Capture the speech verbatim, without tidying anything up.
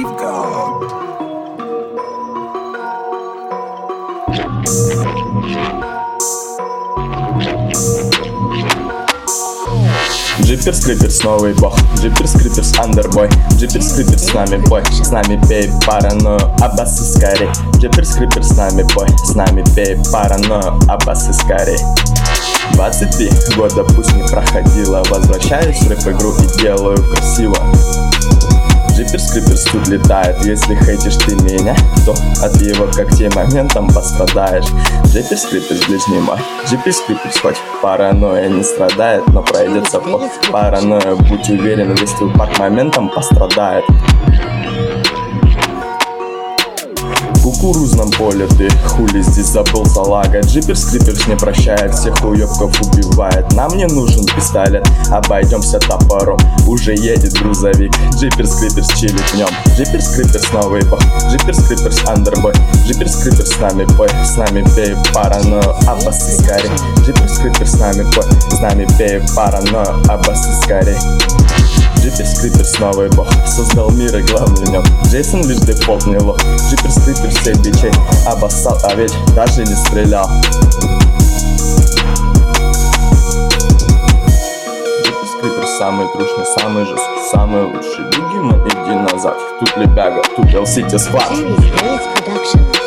Джиперс Криперс новый бог, Джиперс Криперс андербой, Джиперс Криперс с нами бой, с нами пей паранойю, а басы скорей. Джиперс Криперс с нами бой, с нами пей паранойю, а басы скорей. Двадцать три года пусть не проходило, возвращаюсь в рэп-игру и делаю красиво. Джиперс Криперс тут летает, если хейтишь ты меня, то от его когтей моментом пострадаешь. Джиперс Криперс ближний мой, Джиперс Криперс хоть паранойя не страдает, но пройдется по паранойя, будь уверен, весь твой парк моментом пострадает. В кукурузном поле ты хули здесь забыл, салага. Джиперс Криперс не прощает, всех уёбков убивает. Нам не нужен пистолет, обойдемся топором. Уже едет грузовик, Джиперс Криперс чилит в нем. Джиперс Криперс новый бог, Джиперс Криперс андербой, Джиперс Криперс с нами бой, с нами пей паранойю, а басы скорей. Джиперс Криперс с нами бой, с нами пей паранойю, а басы скорей. Джиперс Криперс новый бог, создал мир и главный в нем. Джейсон лишь дефолт не лох. Джиперс Криперс всех бичей обоссал, а ведь даже не стрелял. Джиперс Криперс самый трушный, самый жесткий, самый лучший. Бегимон, иди назад, тут Лебяга, тут Эл Сити склад.